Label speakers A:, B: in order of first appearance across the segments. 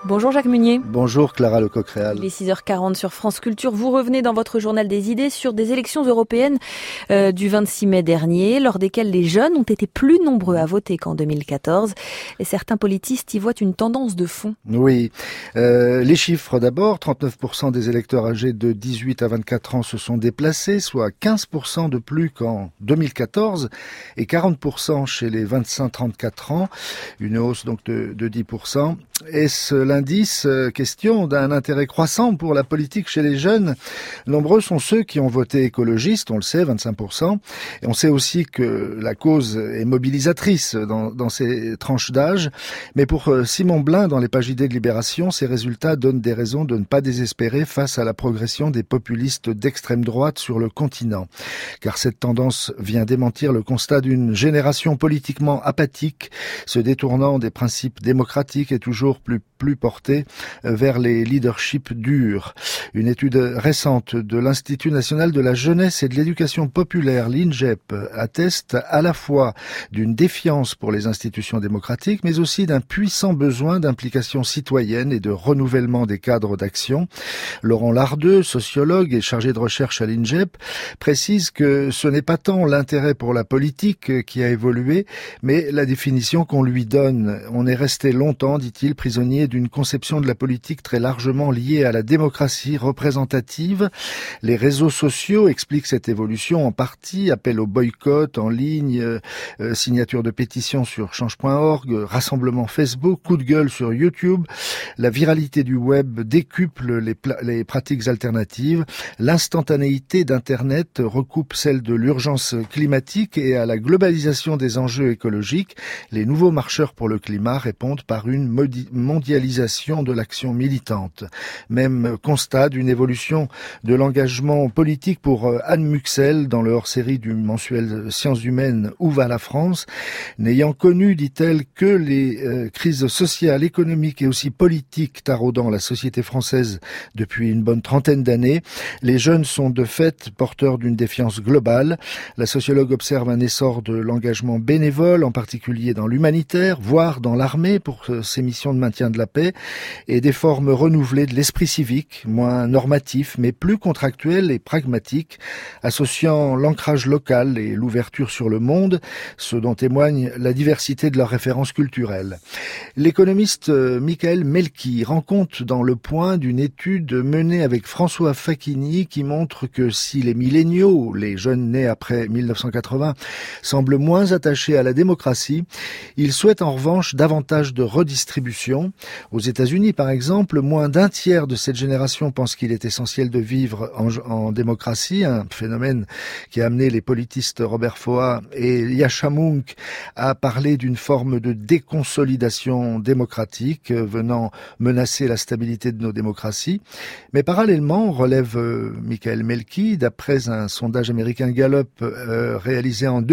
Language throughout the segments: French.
A: Bonjour Jacques Munier.
B: Bonjour Clara Lecoq-Réal.
A: Il est 6h40 sur France Culture. Vous revenez dans votre journal des idées sur des élections européennes du 26 mai dernier, lors desquelles les jeunes ont été plus nombreux à voter qu'en 2014. Et certains politistes y voient une tendance de fond.
B: Oui, les chiffres d'abord. 39% des électeurs âgés de 18 à 24 ans se sont déplacés, soit 15% de plus qu'en 2014 et 40% chez les 25-34 ans. Une hausse donc de 10%. Est-ce l'indice, question, d'un intérêt croissant pour la politique chez les jeunes? Nombreux sont ceux qui ont voté écologiste, on le sait, 25%. Et on sait aussi que la cause est mobilisatrice dans ces tranches d'âge. Mais pour Simon Blin, dans les pages idées de Libération, ces résultats donnent des raisons de ne pas désespérer face à la progression des populistes d'extrême droite sur le continent. Car cette tendance vient démentir le constat d'une génération politiquement apathique, se détournant des principes démocratiques et toujours plus portée vers les leaderships durs. Une étude récente de l'Institut national de la jeunesse et de l'éducation populaire, l'INJEP, atteste à la fois d'une défiance pour les institutions démocratiques, mais aussi d'un puissant besoin d'implication citoyenne et de renouvellement des cadres d'action. Laurent Lardeux, sociologue et chargé de recherche à l'INJEP, précise que ce n'est pas tant l'intérêt pour la politique qui a évolué, mais la définition qu'on lui donne. On est resté longtemps, dit-il, prisonnier d'une conception de la politique très largement liée à la démocratie représentative. Les réseaux sociaux expliquent cette évolution en partie, appel au boycott en ligne, signature de pétitions sur change.org, rassemblement Facebook, coup de gueule sur YouTube. La viralité du web décuple les pratiques alternatives. L'instantanéité d'Internet recoupe celle de l'urgence climatique et à la globalisation des enjeux écologiques. Les nouveaux marcheurs pour le climat répondent par une mondialisation de l'action militante. Même constat d'une évolution de l'engagement politique pour Anne Muxel dans le hors-série du mensuel Sciences humaines Où va la France? N'ayant connu, dit-elle, que les crises sociales, économiques et aussi politiques taraudant la société française depuis une bonne trentaine d'années, les jeunes sont de fait porteurs d'une défiance globale. La sociologue observe un essor de l'engagement bénévole, en particulier dans l'humanitaire, voire dans l'armée pour ses missions de maintien de la paix, et des formes renouvelées de l'esprit civique, moins normatif, mais plus contractuel et pragmatique, associant l'ancrage local et l'ouverture sur le monde, ce dont témoigne la diversité de leurs références culturelles. L'économiste Michael Melki rend compte dans Le Point d'une étude menée avec François Facchini qui montre que si les milléniaux, les jeunes nés après 1980, semblent moins attachés à la démocratie, ils souhaitent en revanche davantage de redistribution. Aux États-Unis, par exemple, moins d'un tiers de cette génération pense qu'il est essentiel de vivre en démocratie, un phénomène qui a amené les politistes Robert Foa et Yascha Mounk à parler d'une forme de déconsolidation démocratique venant menacer la stabilité de nos démocraties. Mais parallèlement, relève Michael Melki, d'après un sondage américain Gallup réalisé en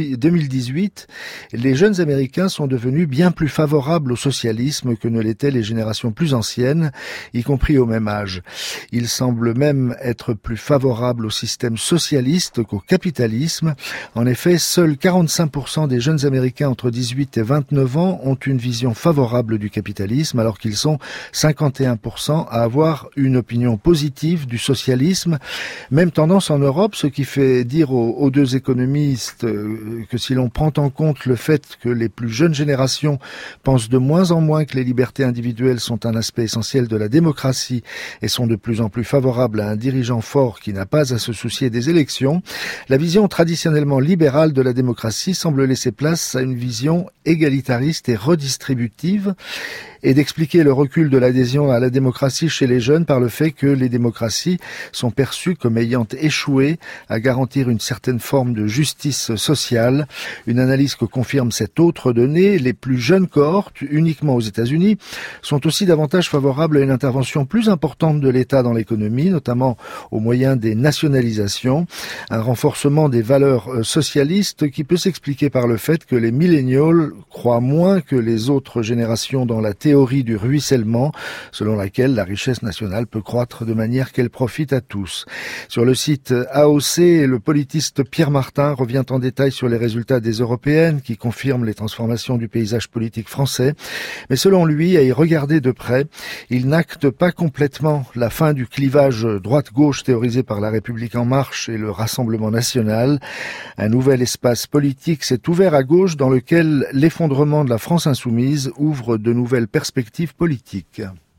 B: 2018, les jeunes Américains sont devenus bien plus favorables au socialisme que ne l'étaient les générations plus anciennes, y compris au même âge. Ils semblent même être plus favorables au système socialiste qu'au capitalisme. En effet, seuls 45% des jeunes Américains entre 18 et 29 ans ont une vision favorable du capitalisme, alors qu'ils sont 51% à avoir une opinion positive du socialisme. Même tendance en Europe, ce qui fait dire aux deux économistes que si l'on prend en compte le fait que les plus jeunes générations pensent de moins en moins que les libertés individuelles sont un aspect essentiel de la démocratie et sont de plus en plus favorables à un dirigeant fort qui n'a pas à se soucier des élections, la vision traditionnellement libérale de la démocratie semble laisser place à une vision égalitariste et redistributive, et d'expliquer le recul de l'adhésion à la démocratie chez les jeunes par le fait que les démocraties sont perçues comme ayant échoué à garantir une certaine forme de justice sociale. Une analyse que confirme cette autre donnée, les plus jeunes cohortes, uniquement aux États-Unis, sont aussi davantage favorables à une intervention plus importante de l'État dans l'économie, notamment au moyen des nationalisations, un renforcement des valeurs socialistes qui peut s'expliquer par le fait que les millennials croient moins que les autres générations dans la théorie du ruissellement, selon laquelle la richesse nationale peut croître de manière qu'elle profite à tous. Sur le site AOC, le politiste Pierre Martin revient en détail sur les résultats des européennes qui confirment les transformations du paysage politique français. Mais selon lui, à y regarder de près. Il n'acte pas complètement la fin du clivage droite-gauche théorisé par La République En Marche et le Rassemblement National. Un nouvel espace politique s'est ouvert à gauche dans lequel l'effondrement de la France insoumise ouvre de nouvelles perspectives politiques.